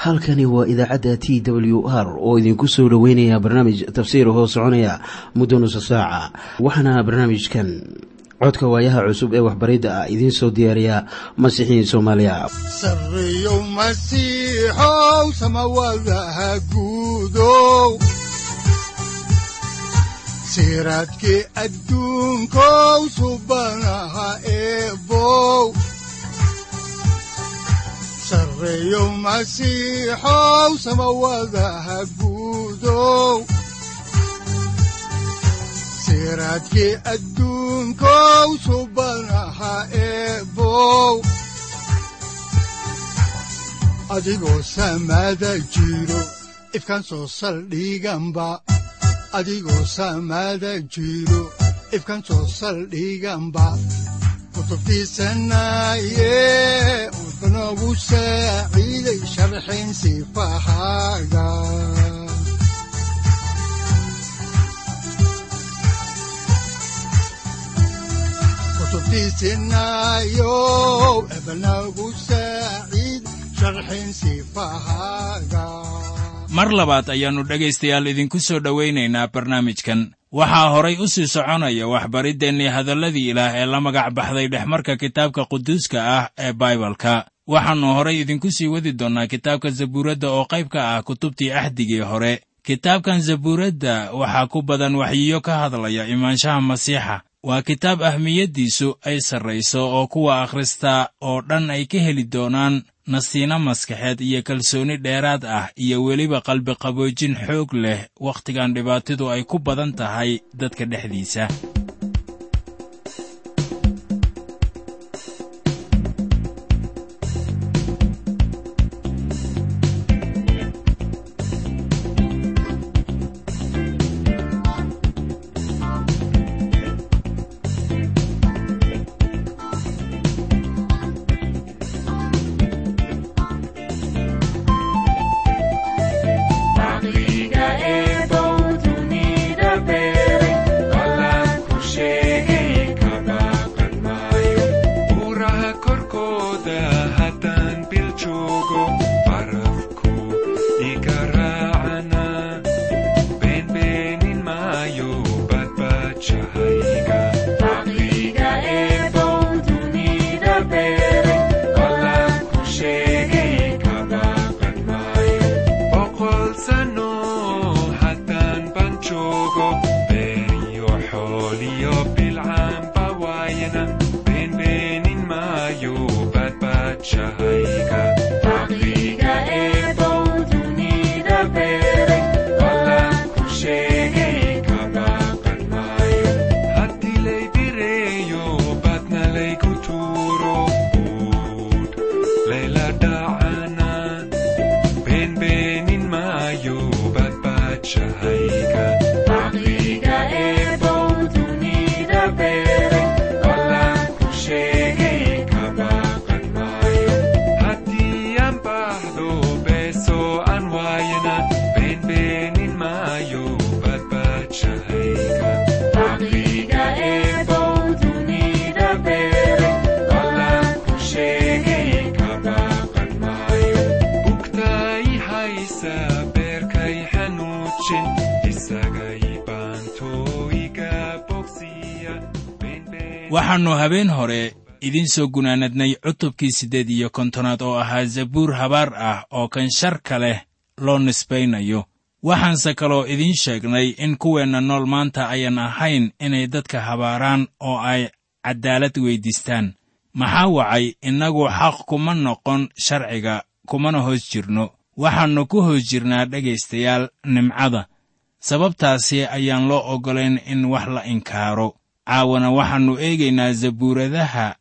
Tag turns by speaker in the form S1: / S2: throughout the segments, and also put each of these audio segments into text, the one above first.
S1: halkani waa idaacadda TWR oo idinku soo dhaweynaya barnaamij tafsiir hoo soconaya muddo nusu saaca. Waxaana barnaamijkan codka waayaha cusub ee waxbaridda ah idiin soo diyaariya Masiixiin Soomaaliya.
S2: Sareeyo Masiixow samawadaha guudow, siraadkii adduunkow subanaha eebow. Sareeyo Masiixow samawadaha guudow, siraadkii adduunkow subanaha eebow. Adigoo samada jiro ifkaan soo saldhiganba, adigoo samada jiro ifkaan soo saldhiganba. Kutubtiisanaye unogu saaciiday sharxin sifahaaga. Kutubtiisanayo ebnagu saaciid sharxin sifahaaga.
S3: Mar labaad ayaannu dhegaystayaal idinku soo dhowaynaynaa barnaamijkan. Waxaa horay u sii soconaya waxbariddeenii hadalladii Ilaah ee la magac baxday dhexmarka kitaabka quduuska ah ee Baibalka. Waxaannu horay idinku sii wadi doonnaa kitaabka Zabuuradda oo qayb ka ah kutubtii axdigii hore. Kitaabkan Zabuuradda waxaa ku badan waxyiyo ka hadlaya imaanshaha Masiixa. Waa kitaab ahmiyaddiisu ay sarrayso oo kuwa akhristaa oo dhan ay ka heli doonaan nasiino maskaxeed iyo kalsooni dheeraad ah iyo weliba qalbiqaboojin xoog leh wakhtigan dhibaatadu ay ku badan tahay dadka dhexdiisa. waxaannu habeen hore idiin soo gunaanadnay cutubkii 8 oo ahaa zabuur habaar ah oo kan sharka leh loo nisbaynayo. waxaanse kaloo idiin sheegnay in kuweenna nool maanta ayan ahayn inay dadka habaaraan oo ay caddaalad weyddiistaan. maxaa wacay innagu xaq kuma noqon sharciga, kumana hoos jirno. waxaannu ku hoos jirnaa dhegaystayaal nimcada. sababtaasi ayaan loo oggolayn in wax la inkaaro. caawana waxaannu eegaynaa zabuuradaha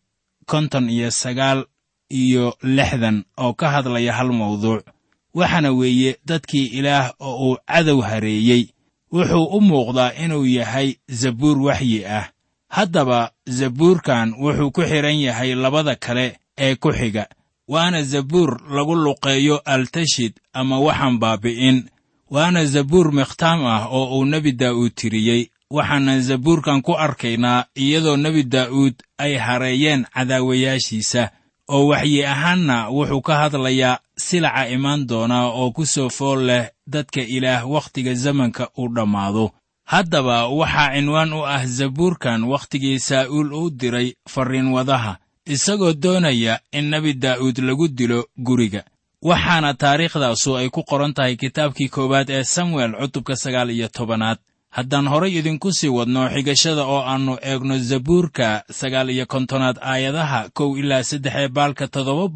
S3: 59 iyo 60 oo ka hadlaya hal mawduuc. waxaana weeye dadkii Ilaah oo uu cadow hareeyey. wuxuu u muuqdaa inuu yahay zabuur waxyi ah. haddaba zabuurkan wuxuu ku xidhan yahay labada kale ee ku xiga. waana zabuur lagu luqeeyo altashid ama waxaan baabi'in. waana zabuur mikhtaam ah oo uu nebi Daa'uud tiriyey. waxaanan zabuurkan ku arkaynaa iyadoo nebi Daa'uud ay hareeyeen cadaawayaashiisa. oo waxyi ahaanna wuxuu ka hadlayaa silaca imaan doona oo ku soo fool leh dadka Ilaah wakhtiga zamanka uu dhammaado. haddaba waxaa cinwaan u ah zabuurkan wakhtigii Saa'uul uu diray farriinwadaha, isagoo doonaya in nebi Daa'uud lagu dilo guriga. waxaana taariikhdaasu ay ku qoran tahay kitaabkii 1 ee Samuel cutubka 19. haddaan horay idinku sii wadno xigashada oo aannu eegno zabuurka 59 aayadaha 1 ilaa 3 ee baalka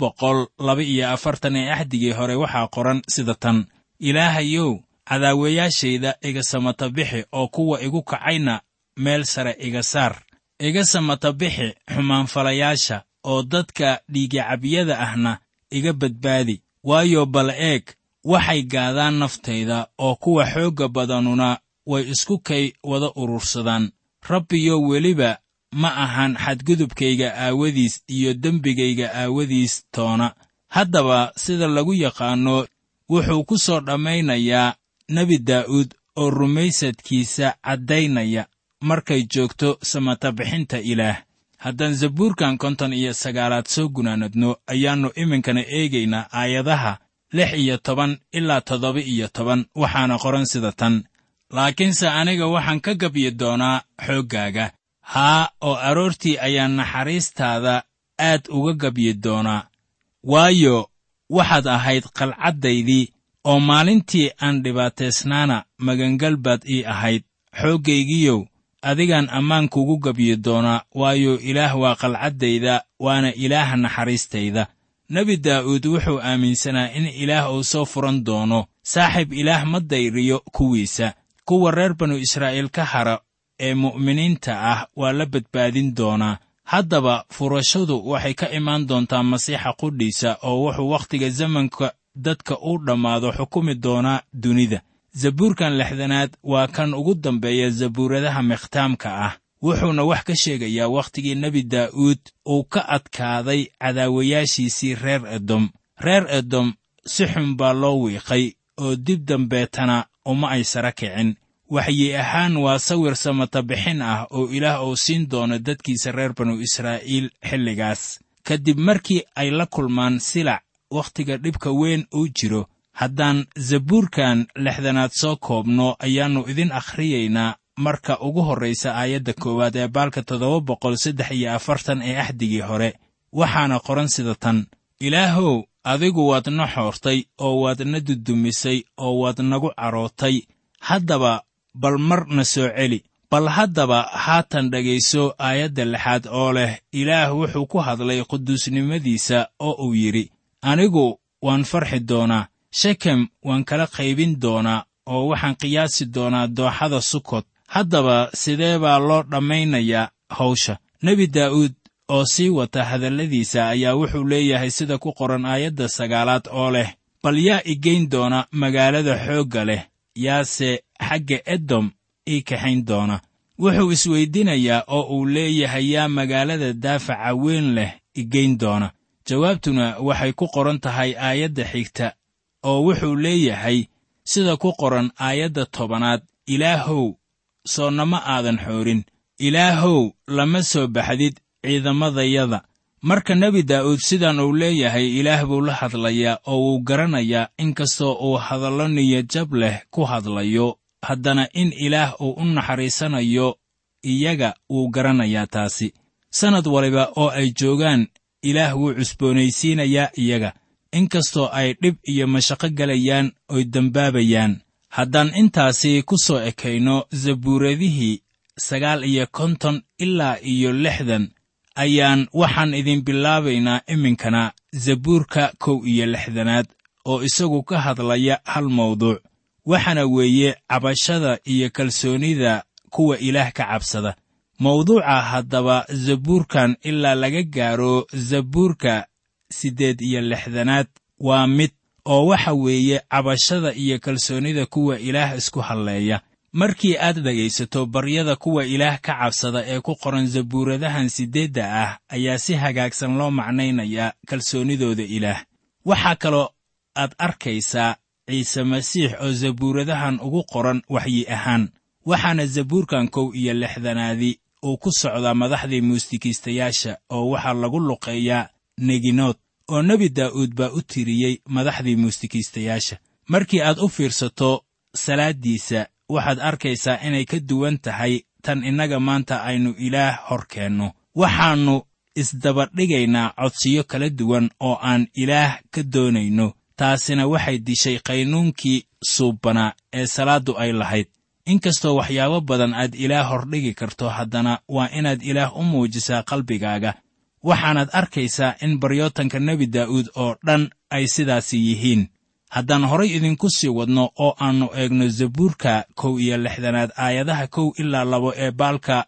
S3: 742 ee axdigii hore waxaa qoran sida tan: Ilaahayow, cadaawayaashayda iga samata bixi, oo kuwa igu kacayna meel sare iga saar. iga samata bixi xumaanfalayaasha, oo dadka dhiigicabyada ahna iga badbaadi. waayo bal eeg, waxay gaadaan naftayda, oo kuwa xoogga badanuna way isku kay wada urursadaan. Rabbiyo, weliba ma ahan xadgudubkayga aawadiis iyo dembigayga aawadiis toona. haddaba sida lagu yaqaanno, wuxuu ku soo dhammaynayaa nebi Daa'uud oo rumaysadkiisa caddaynaya markay joogto samata bixinta Ilaah. haddaan zabuurkan 59 soo gunaanadno, ayaannu iminkana eegaynaa aayadaha 16 ilaa 17, waxaana qoran sida tan: laakiinse aniga waxaan ka gabyi doonaa xooggaaga. haa, oo aroortii ayaan naxariistaada aad uga gabyi doonaa. waayo waxaad ahayd qalcaddaydii, oo maalintii aan dhibaataysnaana magangal baad ii ahayd. xooggaygiyow, adigaan ammaan kugu gabyi doonaa, waayo Ilaah waa qalcaddayda, waana Ilaaha naxariistayda. nebi Daa'uud wuxuu aaminsanaa in Ilaah uu soo furan doono. saaxiib Ilaah ma dayriyo kuwiisa. kuwa reer banu Israa'iil ka hara ee mu'miniinta ah waa la badbaadin doonaa. haddaba furashadu waxay ka imaan doontaa Masiixa qudhiisa, oo wuxuu wakhtiga zamanka dadka u dhammaado xukumi doonaa dunida. zabuurkan 60 waa kan ugu dambeeya zabuuradaha mikhtaamka ah, wuxuuna wax ka sheegayaa wakhtigii nebi Daa'uud uu ka adkaaday cadaawayaashiisii reer Edom. reer Edom si xun baa loo wiiqay, oo dib dambeetana uma ay sara kicin. waxyi ahaan waa sawir samata bixin ah oo Ilaah uu siin doono dadkiisa reer banu Israa'iil xilligaas, kadib markii ay la kulmaan silac wakhtiga dhibka weyn uu jiro. haddaan zabuurkan 60 soo koobno, ayaannu idin akhriyaynaa marka ugu horraysa aayadda 1 ee baalka 743 ee axdigii hore. waxaana qoran sida tan: Ilaahow, adigu waad na xoortay, oo waad na dudumisay, oo waad nagu carootay. haddaba bal mar na soo celi. bal haddaba haatan dhegayso aayadda 6 oo leh: Ilaah wuxuu ku hadlay quduusnimadiisa oo uu yidhi, anigu waan farxi doonaa. shekem waan kala qaybin doonaa, oo waxaan qiyaasi doonaa dooxada Sukot. haddaba sidee baa loo dhammaynayaa hawsha? nebi Daa'uud oo sii wata hadalladiisa ayaa wuxuu leeyahay sida ku qoran aayadda 9 oo leh: bal yaa i geyn doona magaalada xoogga leh? yaase xagga Edom ii kaxayn doona? wuxuu isweydiinayaa oo uu leeyahay, yaa magaalada daafaca weyn leh i geyn doona? jawaabtuna waxay ku qoran tahay aayadda xigta, oo wuxuu leeyahay sida ku qoran aayadda 10: Ilaahow, soo nama aadan xoorin. Ilaahow, lama soo baxdid ciidamadayada. marka nebi Daa'uud sidan uu leeyahay, Ilaah buu la hadlayaa oo wuu garanayaa in kastoo uu hadallo niyadjab leh ku hadlayo, haddana in Ilaah uu u naxariisanayo iyaga wuu garanayaa taasi. sannad waliba oo ay joogaan, Ilaah wuu cusboonaysiinayaa iyaga, in kastoo ay dhib iyo mashaqo galayaan oy dembaabayaan. haddaan intaasi ku soo ekayno zabuuradihii 59 ilaa 60, waxaan idin bilaabaynaa iminkana zabuurka 61 oo isagu ka hadlaya hal mawduuc, waxaana weeye cabashada iyo kalsoonida kuwa Ilaah ka cabsada. mawduuca haddaba zabuurkan ilaa laga gaaro zabuurka 68 waa mid, oo waxa weeye cabashada iyo kalsoonida kuwa Ilaah isku halleeya. markii aad dhegaysato baryada kuwa Ilaah ka cabsada ee ku qoran zabuuradahan 8 ah, ayaa si hagaagsan loo macnaynayaa kalsoonidooda Ilaah. waxaa kaloo aad arkaysaa Ciise Masiix oo zabuuradahan ugu qoran waxyi ahaan. waxaana zabuurkan 61 uu ku socdaa madaxdii muusikiistayaasha, oo waxaa lagu luqeeyaa neginood, oo nebi daa'uud baa u tiriyey madaxdii muusikiistayaasha. markii aad u fiirsato salaaddiisa waxaad arkaysaa inay ka duwan tahay tan innaga maanta aynu Ilaah hor keenno. waxaannu isdabadhigaynaa codsiyo kala duwan oo aan Ilaah ka doonayno. taasina waxay dishay qaynuunkii suubbanaa ee salaaddu ay lahayd. inkastoo waxyaabo badan aad Ilaah hordhigi karto, haddana waa inaad Ilaah u muujisaa qalbigaaga. waxaanaad arkaysaa in baryootanka nebi daa'uud oo dhan ay sidaasi yihiin. haddaan horay idinku sii wadno oo aannu eegno zabuurka 61 aayadaha 1 ilaa 2 ee baalka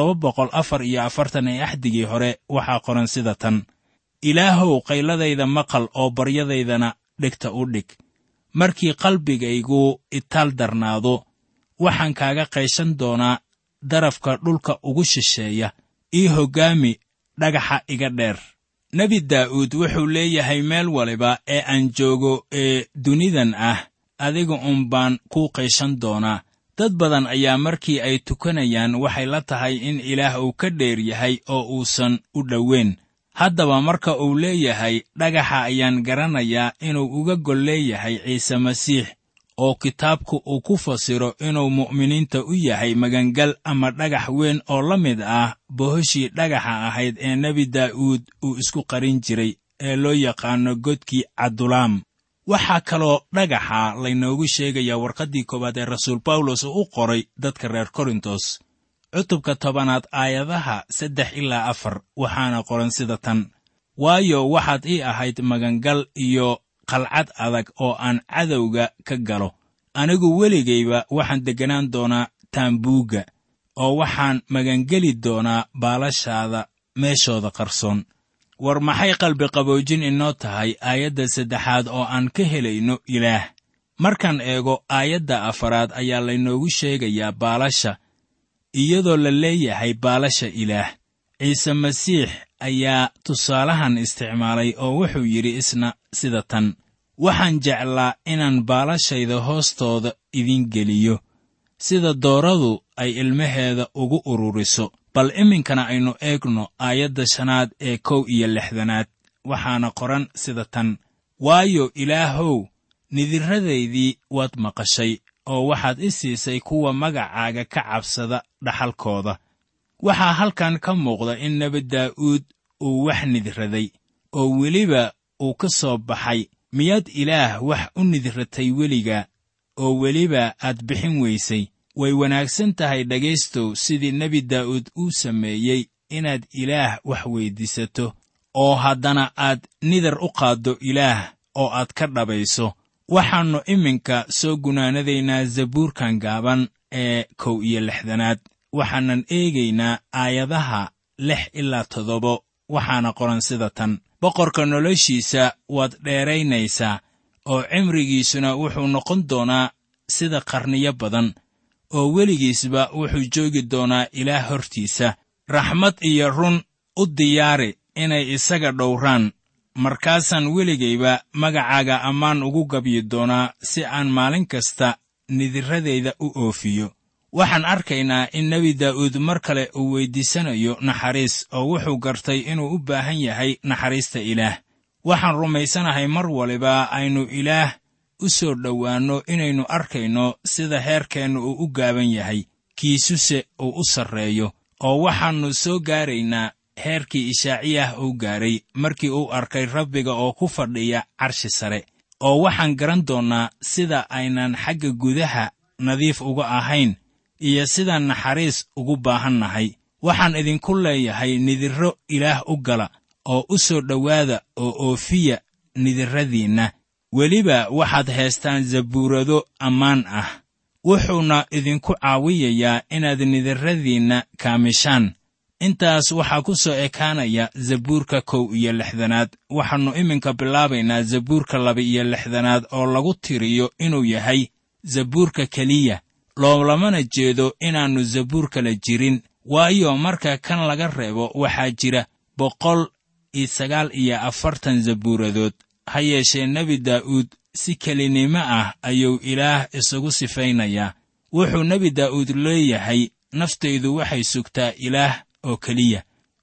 S3: 744 ee axdigii hore, waxaa qoran sida tan: ilaahow qayladayda maqal oo baryadaydana dhegta u dhig. markii qalbigaygu itaal darnaado, waxaan kaaga qayshan doonaa darafka dhulka ugu shisheeya. ii hoggaami dhagaxa iga dheer. nebi daa'uud wuxuu leeyahay meel waliba ee aan joogo ee dunidan ah, adiga baan kuu qayshan doonaa. dad badan ayaa markii ay tukanayaan waxay la tahay in Ilaah uu ka dheer yahay oo uusan u dhoweyn. haddaba marka uu leeyahay dhagaxa ayaan garanayaa inuu uga gol leeyahay ciise masiix, oo kitaabku uu ku fasiro inuu mu'miniinta u yahay magangal ama dhagax weyn oo la mid ah bohoshii dhagaxa ahayd ee nebi daa'uud uu isku qarin jiray ee loo yaqaano godkii Cadulaam. waxaa kaloo dhagaxa laynoogu sheegayaa warqaddii 1 ee rasuul bawlos uu u qoray dadka reer korintos cutubka 10 aayadaha 3 ilaa 4, waxaana qoran sida tan: waayo waxaad ii ahayd magangal iyo qalcad adag oo aan cadowga ka galo. anigu weligayba waxaan degganaan doonaa taambuugga, oo waxaan magangeli doonaa baalashaada meeshooda qarsoon. war maxay qalbi qaboojin inoo tahay aayadda 3 oo aan ka helayno Ilaah. markaan eego aayadda 4 ayaa laynoogu sheegayaa baalasha, iyadoo la leeyahay baalasha Ilaah. ciise masiix ayaa tusaalahan isticmaalay oo wuxuu yidhi isna sida tan: waxaan jeclaa inaan baalashayda hoostooda idin geliyo, sida dooradu ay ilmaheeda ugu ururiso. bal iminkana aynu eegno aayadda 5 ee 61, waxaana qoran sida tan: waayo Ilaahow, nidirradaydii waad maqashay, oo waxaad i siisay kuwa magacaaga ka cabsada dhaxalkooda. waxaa halkan ka muuqda in nebi daa'uud uu wax nidiraday, oo weliba uu ka soo baxay. miyaad Ilaah wax u nidiratay weliga, oo weliba aad bixin weysay? way wanaagsan tahay dhegaystow sidii nebi daa'uud uu sameeyey inaad Ilaah wax weyddiisato, oo haddana aad nidar u qaaddo Ilaah oo aad ka dhabayso. waxaannu iminka soo gunaanadaynaa zabuurkan gaaban ee 61. waxaanan eegaynaa aayadaha 6 ilaa 7, waxaana qoran sida tan: boqorka noloshiisa waad dheeraynaysaa, oo cimrigiisuna wuxuu noqon doonaa sida qarniyo badan, oo weligiisba wuxuu joogi doonaa Ilaah hortiisa. raxmad iyo run u diyaari inay isaga dhowraan. markaasaan weligayba magacaaga ammaan ugu gabyi doonaa si aan maalin kasta nidirradayda u oofiyo. waxaan arkaynaa in nebi daa'uud mar kale uu weyddiisanayo naxariis, oo wuxuu gartay inuu u baahan yahay naxariista Ilaah. waxaan rumaysanahay mar waliba aynu Ilaah u soo dhowaanno inaynu arkayno sida heerkeennu uu u gaaban yahay, kiisuse uu u sarreeyo. oo waxaannu soo gaaraynaa heerkii Ishaaciyah uu gaaray markii uu arkay Rabbiga oo ku fadhiya carshi sare. oo waxaan garan doonnaa sida aynaan xagga gudaha nadiif uga ahayn, iyo sidaan naxariis ugu baahannahay. waxaan idinku leeyahay nidirro Ilaah u gala, oo u soo dhowaada oo oofiya nidirradiinna. weliba waxaad haystaan zabuurado ammaan ah, wuxuuna idinku caawiyayaa inaad nidirradiinna kaamishaan. intaas waxaa ku soo ekaanaya zabuurka 61. waxaannu iminka bilaabaynaa zabuurka 62 oo lagu tiriyo inuu yahay zabuurka keliya. loolamana jeedo inaannu zabuur kala jirin, waayo marka kan laga reebo waxaa jira 149 zabuuradood. ha yeeshee nebi daa'uud si kelinimo ah ayuu Ilaah isugu sifaynayaa. wuxuu nebi daa'uud leeyahay, naftaydu waxay sugtaa Ilaah oo keliya,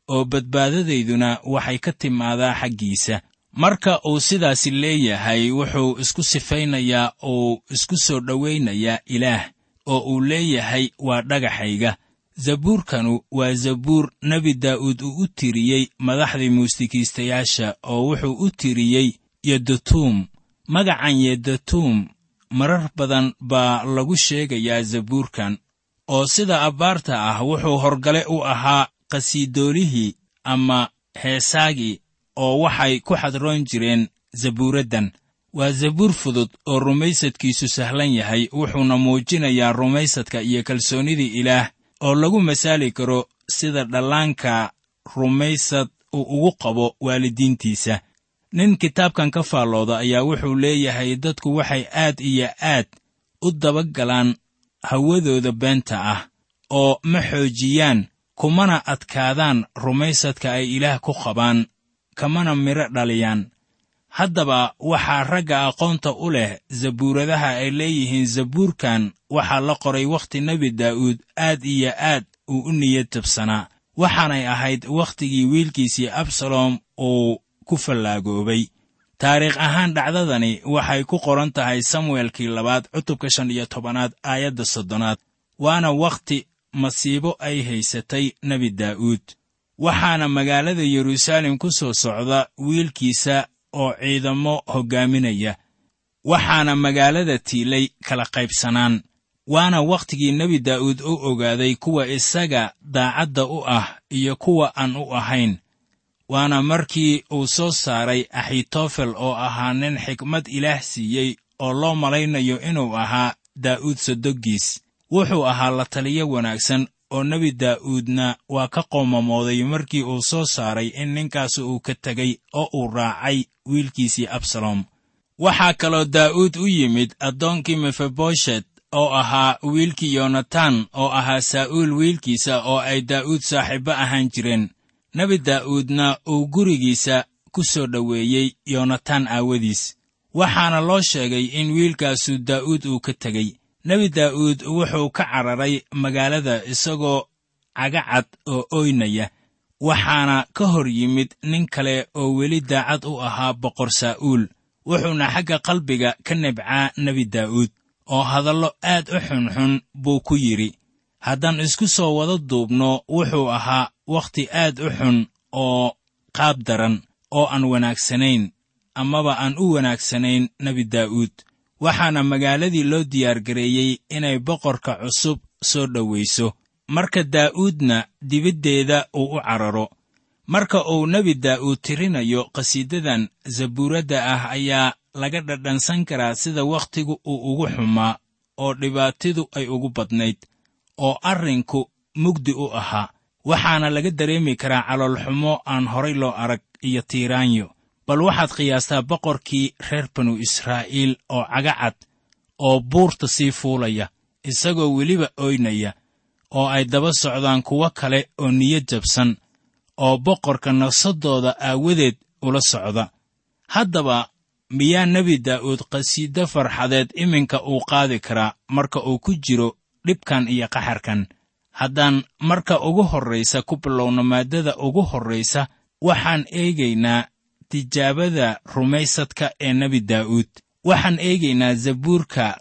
S3: oo badbaadadayduna waxay ka timaadaa xaggiisa. Marka uu sidaasi leeyahay, wuxuu isku sifaynayaa oo isku soo dhowaynayaa Ilaah, oo uu leeyahay waa dhagaxayga. Zabuurkanu waa zabuur nebi Daa'uud uu u tiriyey madaxdii muusikiistayaasha, oo wuxuu u tiriyey Yedutuum. Magacan Yedutuum marar badan baa lagu sheegayaa zabuurkan, oo sida abbaarta ah wuxuu horgale u ahaa qasiidoolihii ama heesaagii, oo waxay ku xadroon jireen zabuuraddan. Waa zabuur fudud oo rumaysadkiisu sahlan yahay, wuxuuna muujinayaa rumaysadka iyo kalsoonidii Ilaah oo lagu masaali karo sida dhallaanka rumaysad uu ugu qabo waalidiintiisa. Nin kitaabkan ka faallooda ayaa wuxuu leeyahay dadku waxay aad iyo aad u dabagalaan hawadooda beenta ah, oo ma xoojiyaan kumana adkaadaan rumaysadka ay Ilaah ku qabaan, kamana midho dhaliyaan. Haddaba waxaa ragga aqoonta u leh zabuuradaha ay leeyihiin zabuurkan waxaa la qoray wakhti nebi Daa'uud aad iyo aad uu u niyad jabsanaa, waxaanay ahayd wakhtigii wiilkiisii Absalom uu ku fallaagoobay. Taariikh ahaan dhacdadani waxay ku qoran tahay Samuelkii 2 cutubka 15 aayadda 30. Waana wakhti masiibo ay haysatay nebi Daa'uud. Waxaana magaalada Yeruusaalem ku soo socda wiilkiisa oo ciidamo hoggaaminaya. Waxaana magaalada tiilay kala qaybsanaan. Waana wakhtigii nebi Daa'uud u ogaaday kuwa isaga daacadda u ah iyo kuwa aan u ahayn. Waana markii uu soo saaray Axitofel oo ahaa nin xikmad Ilaah siiyey, oo loo malaynayo inuu ahaa Daa'uud sodoggiis. Wuxuu ahaa la taliyo wanaagsan, oo nebi Daa'uudna waa ka qoomamooday markii uu soo saaray in ninkaas uu ka tegay oo uu raacay wiilkiisii Absalom. Waxaa kaloo Daa'uud u yimid addoonkii Mefiboshet oo ahaa wiilkii Yonatan, oo ahaa Saa'uul wiilkiisa, oo ay Daa'uud saaxiibo ahaan jireen. Nebi Daa'uudna uu gurigiisa ku soo dhoweeyey Yonatan aawadiis. Waxaana loo sheegay in wiilkaasu Daa'uud uu ka tegey. Nebi Daa'uud wuxuu ka cararay magaalada isagoo cagacad oo ooynaya. Waxaana ka hor yimid nin kale oo weli daacad u ahaa boqor Saa'uul. Wuxuuna xagga qalbiga ka nibcaa nebi Daa'uud, oo hadallo aad u xunxun buu ku yidhi. Haddaan isku soo wada duubno, wuxuu ahaa wakhti aad u xun oo qaab daran, oo aan wanaagsanayn, amaba aan u wanaagsanayn nebi Daa'uud. Waxaana magaaladii loo diyaargareeyey inay boqorka cusub soo dhowayso, marka Daa'uudna dibaddeeda uu u cararo. Marka uu nebi Daa'uud tirinayo qasiidadan zabuuradda ah ayaa laga dhadhansan karaa sida wakhtigu uu ugu xumaa, oo dhibaatidu ay ugu badnayd, oo arrinku mugdi u ahaa. Waxaana laga dareemi karaa caloolxumo aan horay loo arag iyo tiiraanyo. Bal waxaad qiyaastaa boqorkii reer banu Israa'iil oo cagacad oo buurta sii fuulaya, isagoo weliba ooynaya, oo ay daba socdaan kuwo kale oo niyad jabsan, oo boqorka nafsadooda aawadeed ula socda. Haddaba miyaa nebi Daa'uud qasiido farxadeed iminka uu qaadi karaa marka uu ku jiro dhibkan iyo qaxarkan? Haddaan marka ugu horraysa ku bilowno maaddada ugu horraysa, waxaan eegaynaa tijaabada rumaysadka ee nebi Daa'uud. Waxaan eegaynaa zabuurka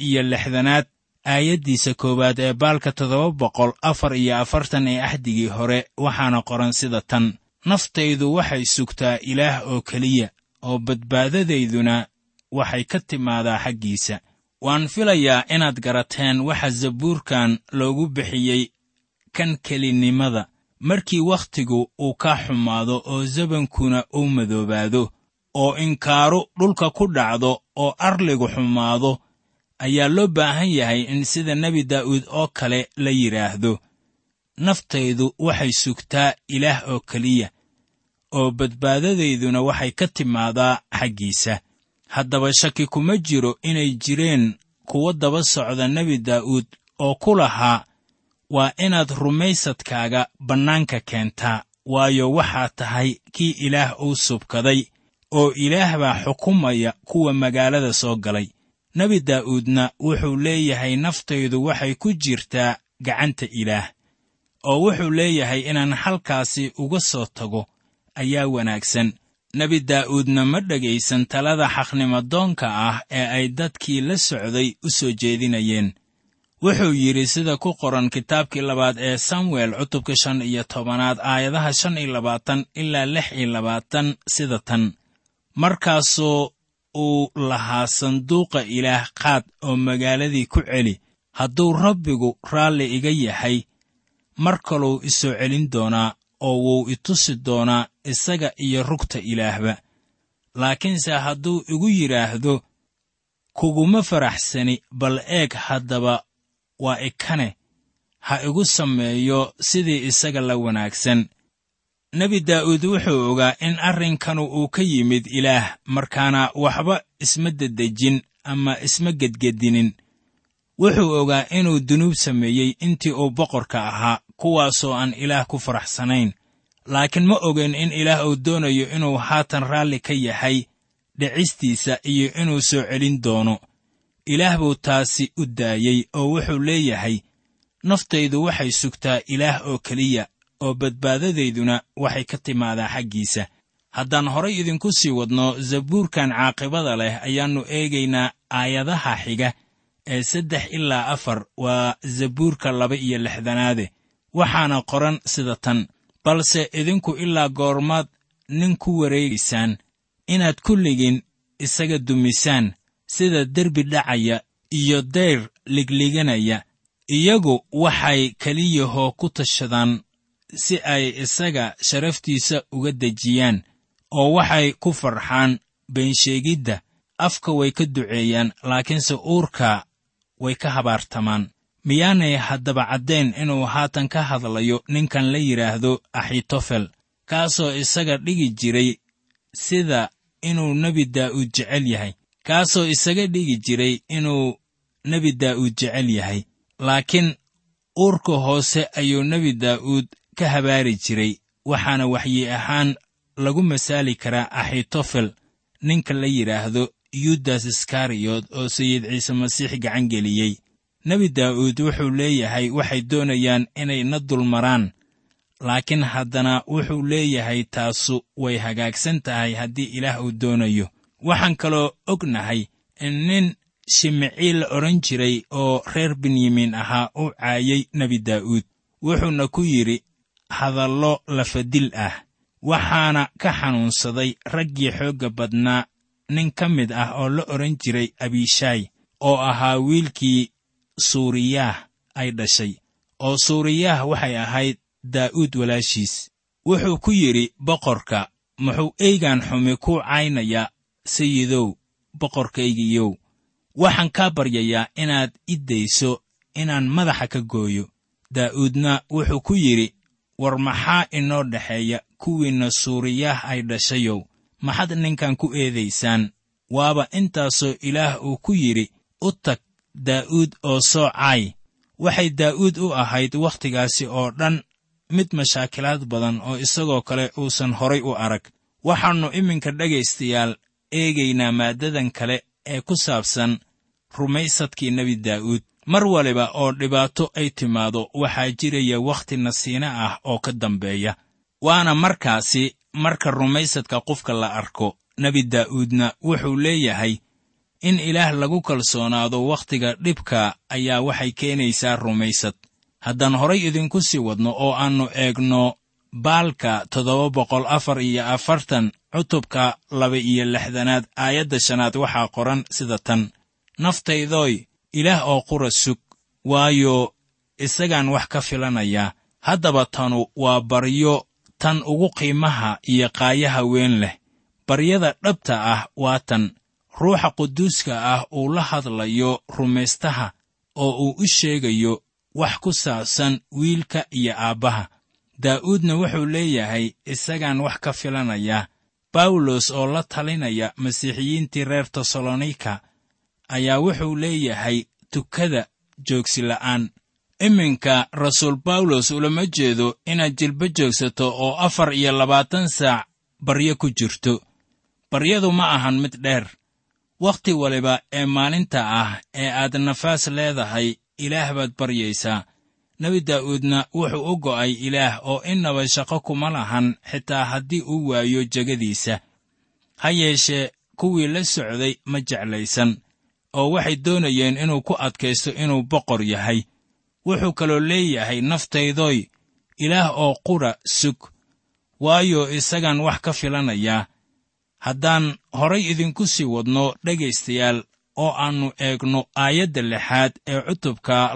S3: 62 aayaddiisa 1 ee baalka 744 ee axdigii hore. Waxaana qoran sida tan: naftaydu waxay sugtaa Ilaah oo keliya, oo badbaadadayduna waxay ka timaadaa xaggiisa. Waan filayaa inaad garateen waxa zabuurkan loogu bixiyey kan kelinimada. Markii wakhtigu uu ka xumaado oo zabankuna uu madoobaado, oo inkaaru dhulka ku dhacdo oo arligu xumaado, ayaa loo baahan yahay in sida nebi Daa'uud oo kale la yidhaahdo: naftaydu waxay sugtaa Ilaah oo keliya, oo badbaadadayduna waxay ka timaadaa xaggiisa. Haddaba shaki kuma jiro inay jireen kuwo daba socda nebi Daa'uud oo ku lahaa, waa inaad rumaysadkaaga bannaanka keentaa, waayo waxaa tahay kii Ilaah uu subkaday, oo Ilaah baa xukumaya kuwa magaalada soo galay. Nebi Daa'uudna wuxuu leeyahay naftaydu waxay ku jirtaa gacanta Ilaah. oo wuxuu leeyahay inaan halkaasi uga soo tago ayaa wanaagsan. nebi daa'uudna ma dhegaysan talada xaqnimadoonka ah ee ay dadkii la socday u soo jeedinayeen. wuxuu yidhi sida ku qoran kitaabkii labaad ee samuel cutubka 15 aayadaha 25 ilaa 26 sida tan: markaasoo uu lahaa sanduuqa ilaah qaad oo magaaladii ku celi. hadduu rabbigu raalli iga yahay, mar kaluu i soo celin doonaa oo wuu i tusi doonaa isaga iyo rugta ilaahba. laakiinse hadduu igu yidhaahdo, kuguma faraxsani, bal eeg haddaba waa ikane, ha igu sameeyo sidii isaga la wanaagsan. nebi daa'uud wuxuu ogaa in arrinkanu uu ka yimid ilaah, markaana waxba isma dedejin ama isma gedgedinin. wuxuu ogaa inuu dunuub sameeyey intii uu boqorka ahaa, kuwaasoo aan ilaah ku faraxsanayn. laakiin ma ogen in ilaah uu doonayo inuu haatan raalli ka yahay dhicistiisa iyo inuu soo celin doono. ilaah buu taasi u daayey oo wuxuu leeyahay, naftaydu waxay sugtaa ilaah oo keliya, oo badbaadadeyduna waxay ka timaadaa xaggiisa. haddaan horay idinku sii wadno zabuurkan caaqibada leh, ayaannu eegaynaa aayadaha xiga ee 3 ilaa 4. waa zabuurka 62. waxaana qoran sida tan: balse idinku ilaa goormaad nin ku wareegaysaan, inaad kulligiin isaga dumisaan sida derbi dhacaya iyo dayr ligliganaya. iyagu waxay keliyahoo ku tashadaan si ay isaga sharaftiisa uga dejiyaan, oo waxay ku farxaan beensheegidda. afka way ka duceeyaan, laakiinse uurka way ka habaartamaan. miyaanay haddaba caddayn inuu haatan ka hadlayo ninkan la yidhaahdo axitofel, kaasoo isaga dhigi jiray sida inuu nebi daa'uud jecel yahay, kaasoo isaga dhigi jiray inuu nebi daa'uud jecel yahay, laakiin uurka hoose ayuu nebi daa'uud ka habaari jiray. waxaana waxyi ahaan lagu masaali karaa axitofel ninka la yidhaahdo yudas iskariyot oo sayid ciise masiix gacan geliyey. nebi daa'uud wuxuu leeyahay waxay doonayaan inay na dulmaraan, laakiin haddana wuxuu leeyahay taasu way hagaagsan tahay haddii ilaah uu doonayo. waxaan kaloo ognahay in nin shimcii la odhan jiray oo reer benyamin ahaa u caayay nebi daa'uud, wuxuuna ku yidhi hadallo lafadil ah. waxaana ka xanuunsaday raggii xoogga badnaa nin ka mid ah oo la odhan jiray abishaay, oo ahaa wiilkii suuriyaah ay dhashay, oo suuriyaah waxay ahayd daa'uud walaashiis. wuxuu ku yidhi boqorka, muxuu eygaan xumi ku caynayaa sayidow, boqorkaygiyow? waxaan kaa baryayaa inaad i dayso inaan madaxa ka gooyo. daa'uudna wuxuu ku yidhi, war maxaa inoo dhexeeya kuwiinna suuriyaah ay dhashayow? maxaad ninkan ku eedaysaan? waaba intaasoo ilaah uu ku yidhi, u tag daa'uud oo soo caay. waxay daa'uud u ahayd wakhtigaasi oo dhan mid mashaakilaad badan oo isagoo kale uusan horay u arag. waxaannu iminka dhegaystayaal eegaynaa maaddadan kale ee ku saabsan rumaysadkii nebi daa'uud. mar waliba oo dhibaato ay timaado, waxaa jiraya wakhti nasiino ah oo ka dambeeya, waana markaasi marka rumaysadka qofka la arko. nebi daa'uudna wuxuu leeyahay in ilaah lagu kalsoonaado wakhtiga dhibka ayaa waxay keenaysaa rumaysad. haddaan horay idinku sii wadno oo aannu eegno baalka 744 cutubka 62 aayadda 5 waxaa qoran sida tan: naftaydoy, ilaah oo qura sug, waayo isagaan wax ka filanayaa. haddaba tanu waa baryo tan ugu qiimaha iyo qaayaha weyn leh. baryada dhabta ah waa tan: ruuxa quduuska ah uu la hadlayo rumaystaha oo uu u sheegayo wax ku saabsan wiilka iyo aabbaha. daa'uudna wuxuu leeyahay isagaan wax ka filanayaa. bawlos oo la talinaya masiixiyiintii reer tesalonika ayaa wuxuu leeyahay tukada joogsi la'aan. iminka rasuul bawlos ulama jeedo inaad jilba joogsato oo 24 saac baryo ku jirto. baryadu ma ahan mid dheer. wakhti waliba ee maalinta ah ee aad nafaas leedahay, ilaah baad baryaysaa. nebi daa'uudna wuxuu u go'ay ilaah oo innaba shaqo kuma lahan xitaa haddii uu waayo jegadiisa. Ha yeeshee kuwii la socday ma jeclaysan, oo waxay doonayeen inuu ku adkaysto inuu boqor yahay. wuxuu kaloo leeyahay, naftaydoy, ilaah oo qura sug, waayo isagaan wax ka filanayaa. haddaan horay idinku sii wadno dhegaystayaal, oo aannu eegno aayadda 6 ee cutubka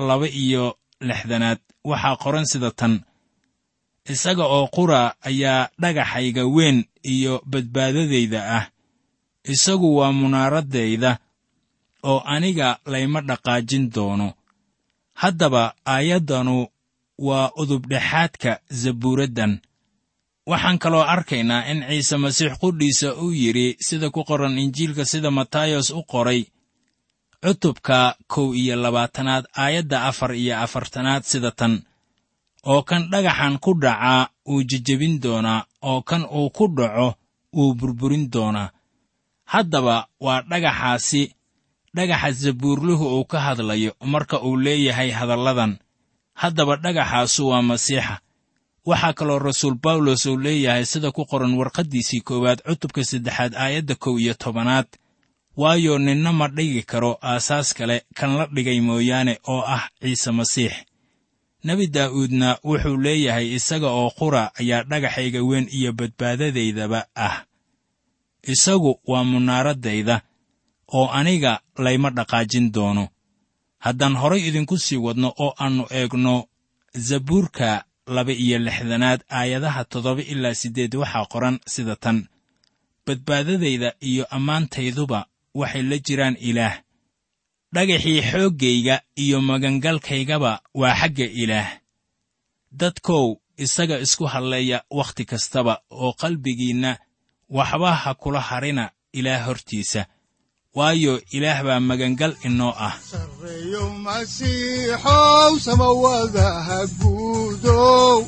S3: 62, waxaa qoran sida tan: isaga oo qura ayaa dhagaxayga weyn iyo badbaadadayda ah. isagu waa munaaraddayda, oo aniga layma dhaqaajin doono. haddaba aayaddanu waa udubdhexaadka zabuuraddan. waxaan kaloo arkaynaa in ciise masiix qudhiisa uu yidhi sida ku qoran injiilka sida matayos u qoray cutubka 21 aayadda 4 sida tan: oo kan dhagaxan ku dhacaa wuu jejebin doonaa, oo kan uu ku dhaco wuu burburin doonaa. haddaba waa dhagaxaasi dhagaxa zabuurluhu uu ka hadlayo marka uu leeyahay hadalladan. haddaba dhagaxaasu waa masiixa. waxaa kaloo rasuul bawlos uu leeyahay sida ku qoran warqaddiisii 1 cutubka 3 aayadda 11: waayo ninna ma dhigi karo aasaas kale kan la dhigay mooyaane, oo ah ciise masiix. nebi daa'uudna wuxuu leeyahay, isaga oo qura ayaa dhagaxayga weyn iyo badbaadadaydaba ah. isagu waa munaaraddayda, oo aniga layma dhaqaajin doono. haddaan horay idinku sii wadno oo aannu eegno zabuurka 62 aayadaha 7 ilaa 8, waxaa qoran sida tan: badbaadadayda iyo ammaantayduba waxay la jiraan ilaah. dhagaxii xooggayga iyo magangalkaygaba waa xagga ilaah. dadkow isaga isku halleeya wakhti kastaba, oo qalbigiinna waxba ha kula harina ilaah hortiisa, waayo ilaah baa magangal inoo ah.
S2: sarreeyo masiixow samawadaha guudow,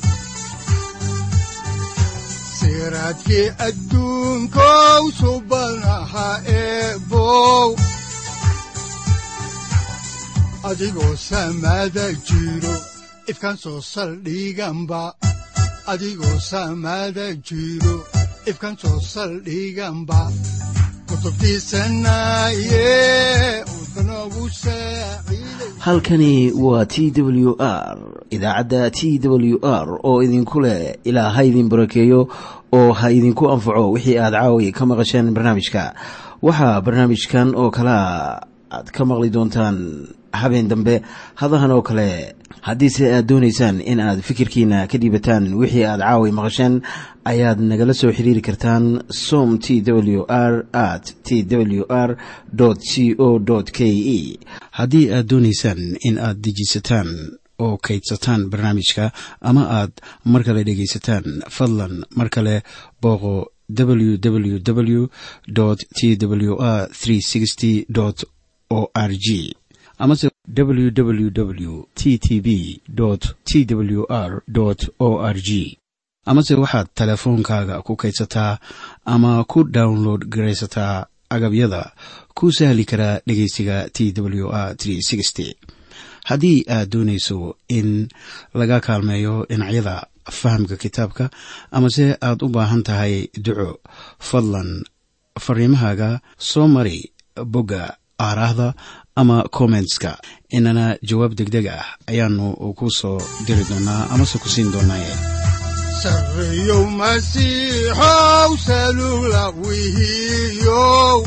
S2: siraadkii adduunkow subanaha eebow, adigoo samada jiro ifkaan soo saldhiganba, adigoo samada jiro ifkaan soo saldhiganba.
S1: halkani waa t w r, idaacadda t w r oo idinku leh ilaa ha idin barakeeyo oo ha idinku anfaco wixii aad caawi ka maqasheen barnaamijka. waxaa barnaamijkan oo kalea aad ka maqli doontaan habeen dambe hadahan oo kale. haddiise aad doonaysaan in aad fikirkiina ka dhiibataan wixii aad caawi maqasheen, ayaad nagala soo xiriiri kartaan som t w r @twr co.k e. haddii aad doonaysaan in aad dejisataan oo kaydsataan barnaamijka, ama aad mar kale dhegaysataan, fadlan mar kale booqo www t w r o r g amase www t t b t w r o r g. amase waxaad teleefoonkaaga ku kaydsataa ama ku download garaysataa agabyada ku sahli karaa dhegaysiga t w r. haddii aad doonayso in laga kaalmeeyo dhinacyada fahamka kitaabka, amase aad u baahan tahay duco, fadlan fariimahaaga soo mari bogga aaraahda ama commentska, inana jawaab degdeg ah ayaanu ku soo diri doonaa amase ku siin doonaaye.
S2: sarreeyow masiixow salugla wihiyow,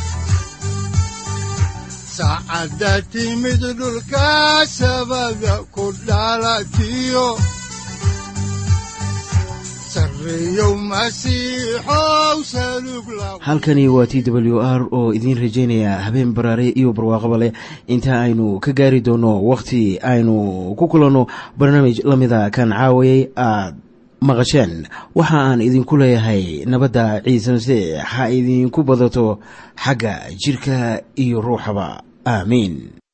S2: saacadda timid dhulka sabada ku dhalatiyo,
S1: halkani waa t w r oo idiin rajaynaya habeen baraare iyo barwaaqaba leh, inta aynu ka gaari doono wakhti aynu ku kulanno barnaamij la mida kan caawayay aad maqasheen. waxa aan idinku leeyahay nabadda ciise masiix ha idinku badato xagga jidhka iyo ruuxaba. aamiin.